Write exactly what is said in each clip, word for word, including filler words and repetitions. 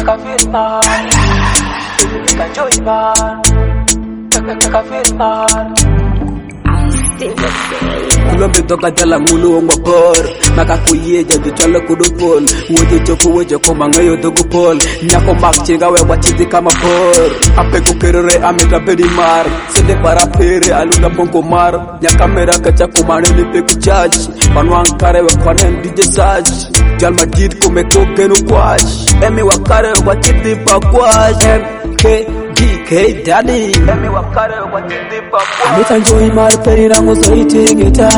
Make I feel man, make I joy man, make I feel man. Kulombe toka jala mulu ongwa por Maka kuye jadi chala kudupol Woje choku woje kumanga yo dogo pol Nyako mak chinga we wachiti kama por Ape kukerere ameta pedi mar Sende para pere aluna ponko mar Nyaka mera kacha kumane lipe kuchach Panwang kare we kwanen D J Saj Jalma dit kume kokenu kwash Emi wakare we wachiti pa kwash M K D K Daddy Emi wakare we wachiti pa kwash Amita njoi mar peri nangu zoite geta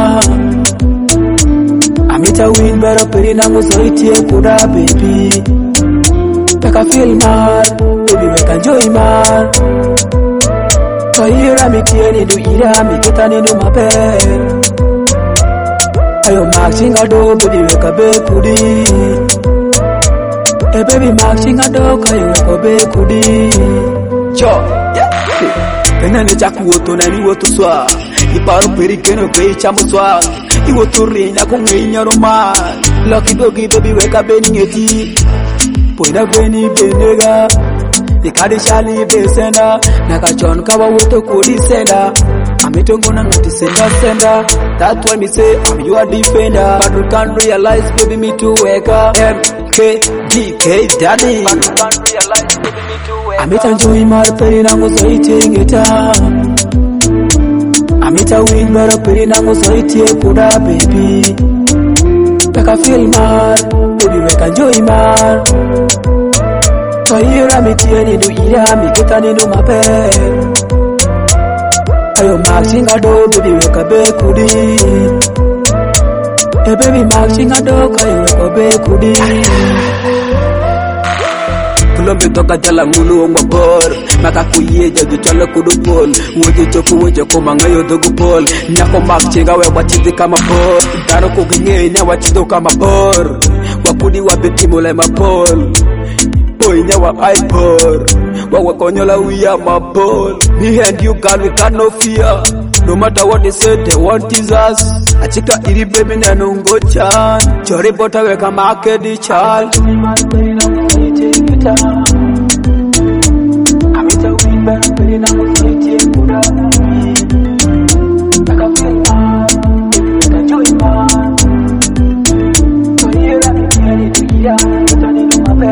Amita win bero peri nangu zoite kuda baby Make I feel mar, baby make I enjoy mar Kahira mikie ni du ira miketa ni du mape Ayo mak chinga do baby make I be kudi Eh baby mak chinga do kayo make I be kudi Cho, yeah Kena ne chaku woto na ni woto swa Iparo peri keno kei chamu swa Iwoto rinya kungei nyaroma Lucky dogi baby weka beni ngeti Poina beni benega Ikadi shali besenda Nakachon kawa woto kodi senda Amitongo na ngati senda senda That's why me say I'm your defender But you can't realize baby me to weka M K D K Daddy But you can't realize baby me to weka Amita njoi mar peri nangu zoite geta Amita win bero peri nangu zoite kuda baby Make I feel mar, baby make I enjoy mar Kahira mikie ni du ira miketa ni du mape Ayo mak chinga do baby make I be kudi Eh baby mak chinga do kayo make I be kudi Kulombe toka jala mulu ongwa por Maka kuye jadi chala kudupol Woje choku woje kumanga yo dogo pol Nyako mak chinga we wachiti kama por Daro kuginge nya wachito kama por Wakudi wabeti mule mapol Boy nya wa ipor Wawa konyola we are my ball Me and you girl we got no fear No matter what they say they want is us Achika iri baby na nungo chan Chori bota weka makedi chal Amita win bero peri nangu zoite kuda baby Make I feel man, make I enjoy man Kahira mikie ni du ira miketa ni du mape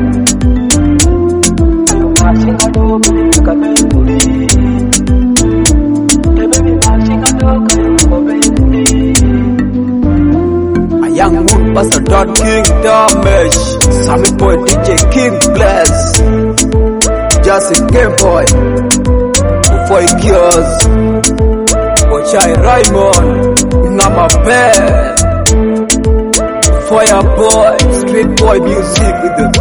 Ayo mak chinga do baby make I be kudi Eh baby mak chinga do kayo make I be kudi A young moon pastor dot king damage Sammy boy D J King bless Just a game boy Boy Kios Ochai Raymond Ngama bad Fire boy Street boy music with the